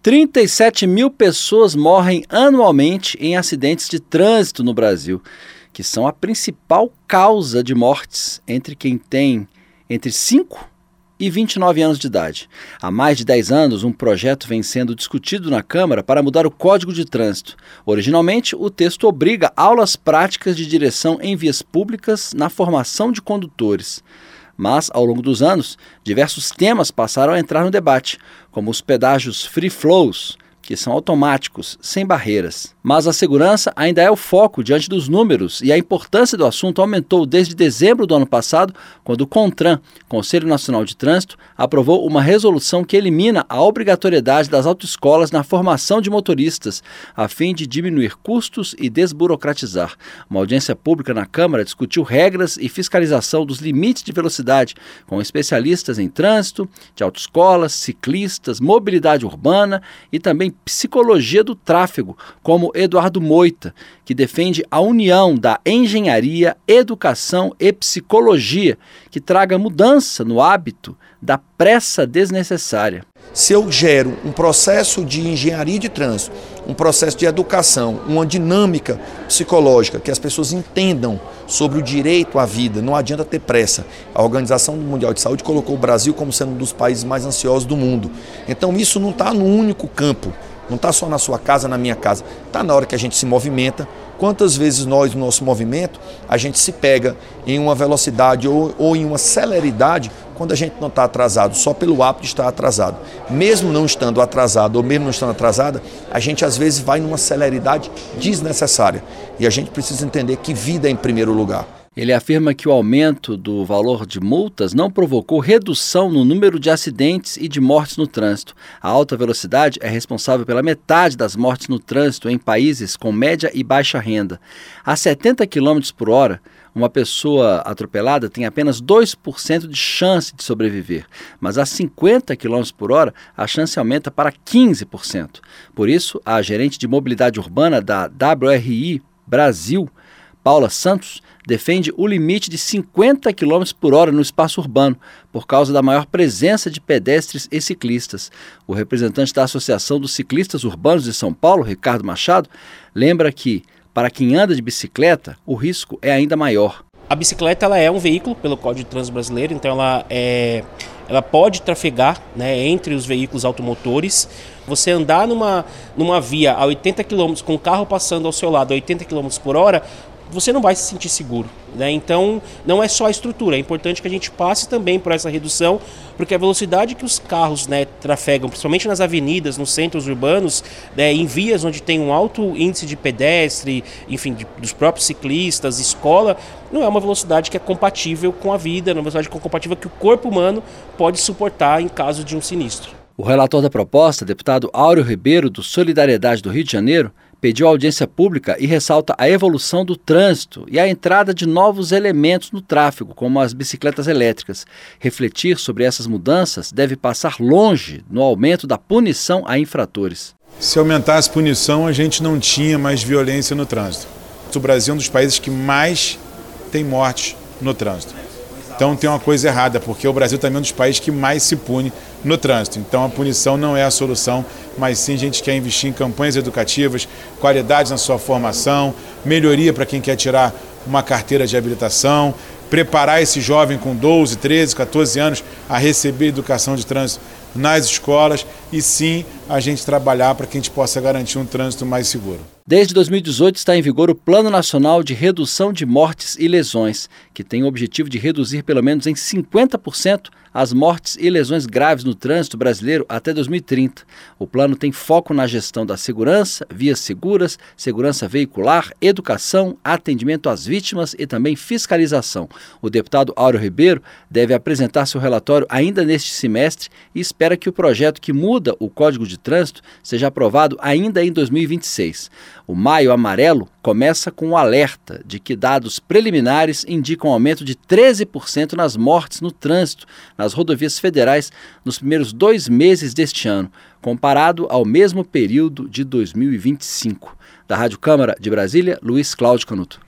37 mil pessoas morrem anualmente em acidentes de trânsito no Brasil, que são a principal causa de mortes entre quem tem entre 5 e 29 anos de idade. Há mais de 10 anos, um projeto vem sendo discutido na Câmara para mudar o Código de Trânsito. Originalmente, o texto obriga aulas práticas de direção em vias públicas na formação de condutores. Mas, ao longo dos anos, diversos temas passaram a entrar no debate, como os pedágios free flows, que são automáticos, sem barreiras. Mas a segurança ainda é o foco diante dos números e a importância do assunto aumentou desde dezembro do ano passado, quando o CONTRAN, Conselho Nacional de Trânsito, aprovou uma resolução que elimina a obrigatoriedade das autoescolas na formação de motoristas, a fim de diminuir custos e desburocratizar. Uma audiência pública na Câmara discutiu regras e fiscalização dos limites de velocidade, com especialistas em trânsito, de autoescolas, ciclistas, mobilidade urbana e também psicologia do tráfego, como Eduardo Moita, que defende a união da engenharia, educação e psicologia, que traga mudança no hábito da pressa desnecessária. Se eu gero um processo de engenharia de trânsito, um processo de educação, uma dinâmica psicológica, que as pessoas entendam sobre o direito à vida, não adianta ter pressa. A Organização Mundial de Saúde colocou o Brasil como sendo um dos países mais ansiosos do mundo. Então isso não está no único campo, não está só na sua casa, na minha casa, está na hora que a gente se movimenta. Quantas vezes nós, no nosso movimento, a gente se pega em uma velocidade ou em uma celeridade quando a gente não está atrasado, só pelo hábito de estar atrasado. Mesmo não estando atrasado ou mesmo não estando atrasada, a gente às vezes vai numa celeridade desnecessária. E a gente precisa entender que vida é em primeiro lugar. Ele afirma que o aumento do valor de multas não provocou redução no número de acidentes e de mortes no trânsito. A alta velocidade é responsável pela metade das mortes no trânsito em países com média e baixa renda. A 70 km por hora, uma pessoa atropelada tem apenas 2% de chance de sobreviver, mas a 50 km por hora a chance aumenta para 15%. Por isso, a gerente de mobilidade urbana da WRI Brasil, Paula Santos, defende o limite de 50 km por hora no espaço urbano, por causa da maior presença de pedestres e ciclistas. O representante da Associação dos Ciclistas Urbanos de São Paulo, Ricardo Machado, lembra que, para quem anda de bicicleta, o risco é ainda maior. A bicicleta ela é um veículo pelo Código de Trânsito Brasileiro, então ela pode trafegar, né, entre os veículos automotores. Você andar numa via a 80 km com o carro passando ao seu lado a 80 km por hora, você não vai se sentir seguro, né? Então não é só a estrutura, é importante que a gente passe também por essa redução, porque a velocidade que os carros, né, trafegam, principalmente nas avenidas, nos centros urbanos, né, em vias onde tem um alto índice de pedestre, enfim, dos próprios ciclistas, escola, não é uma velocidade que é compatível com a vida, não é uma velocidade compatível que o corpo humano pode suportar em caso de um sinistro. O relator da proposta, deputado Áureo Ribeiro, do Solidariedade do Rio de Janeiro, pediu audiência pública e ressalta a evolução do trânsito e a entrada de novos elementos no tráfego, como as bicicletas elétricas. Refletir sobre essas mudanças deve passar longe no aumento da punição a infratores. Se aumentasse punição, a gente não tinha mais violência no trânsito. O Brasil é um dos países que mais tem mortes no trânsito. Então tem uma coisa errada, porque o Brasil também é um dos países que mais se pune no trânsito. Então a punição não é a solução, mas sim a gente quer investir em campanhas educativas, qualidade na sua formação, melhoria para quem quer tirar uma carteira de habilitação, preparar esse jovem com 12, 13, 14 anos a receber educação de trânsito nas escolas e sim a gente trabalhar para que a gente possa garantir um trânsito mais seguro. Desde 2018 está em vigor o Plano Nacional de Redução de Mortes e Lesões, que tem o objetivo de reduzir pelo menos em 50% as mortes e lesões graves no trânsito brasileiro até 2030. O plano tem foco na gestão da segurança, vias seguras, segurança veicular, educação, atendimento às vítimas e também fiscalização. O deputado Áureo Ribeiro deve apresentar seu relatório ainda neste semestre e espera que o projeto que muda o Código de Trânsito seja aprovado ainda em 2026. O Maio Amarelo começa com um alerta de que dados preliminares indicam um aumento de 13% nas mortes no trânsito nas rodovias federais nos primeiros 2 meses deste ano, comparado ao mesmo período de 2025. Da Rádio Câmara de Brasília, Luiz Cláudio Canuto.